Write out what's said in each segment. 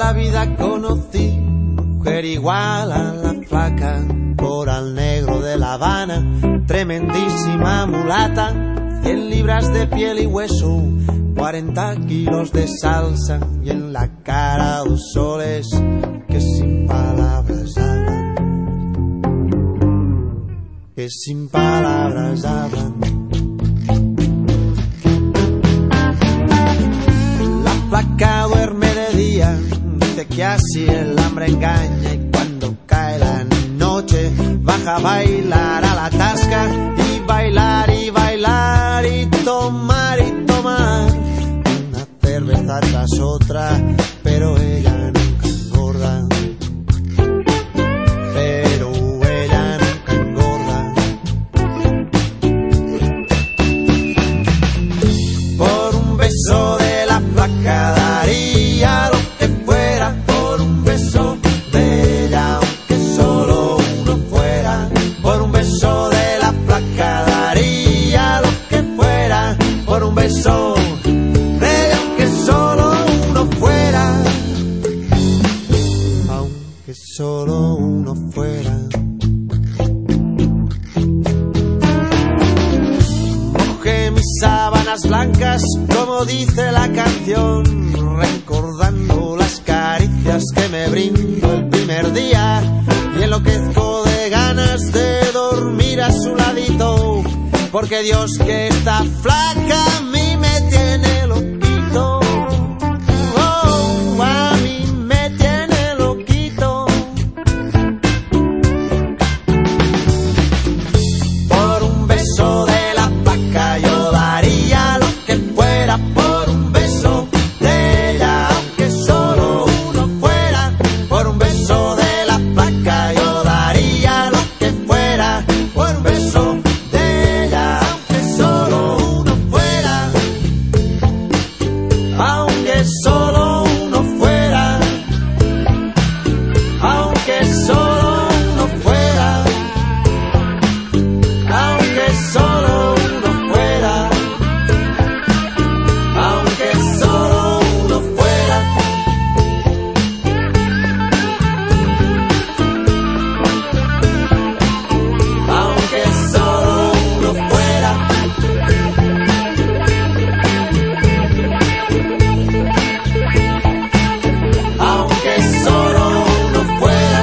la vida conocí mujer igual a la flaca, coral negro de La Habana, tremendísima mulata, 100 libras de piel y hueso, 40 kilos de salsa y en la cara 2 soles que sin palabras hablan, que sin palabras hablan. La flaca duerme de día, dice que así el hambre engaña, y cuando cae la noche baja a bailar a la tasca, y bailar y bailar y tomar una cerveza tras otra, pero ella nunca engorda, pero ella nunca engorda. Por un beso de la flaca daría lo que fuera, por un beso de ella aunque solo uno fuera, por un beso de la flaca daría lo que fuera, por un beso de ella aunque solo uno fuera, aunque solo uno fuera. Mojé mis sábanas blancas, como dice la canción, recordando las caricias que me brindó el primer día, y enloquezco de ganas de dormir a su ladito, porque Dios que está flaca a mí me tiene loquito. Oh, a mí me tiene loquito. Por un beso de la flaca yo daría lo que fuera, por un beso de ella aunque solo uno fuera, por un beso de la flaca yo daría lo que fuera, por un beso de ella aunque solo uno fuera, aunque solo uno fuera, aunque solo uno fuera, aunque solo uno fuera, aunque solo uno fuera. Aunque solo uno fuera, aunque solo uno fuera,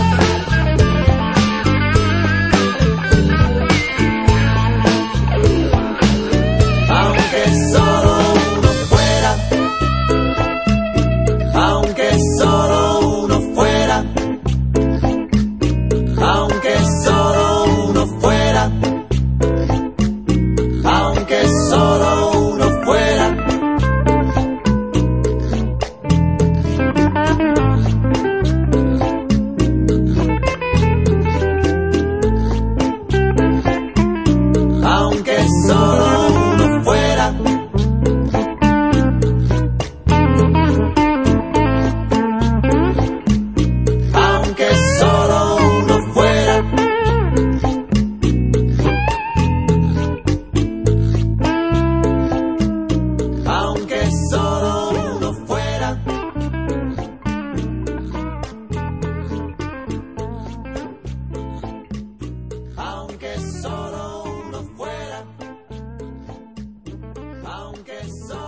aunque solo uno fuera, aunque solo uno fuera, aunque solo uno fuera, aunque solo uno fuera. Aunque solo uno fuera, aunque solo uno fuera, aunque solo uno fuera, aunque solo uno fuera, aunque solo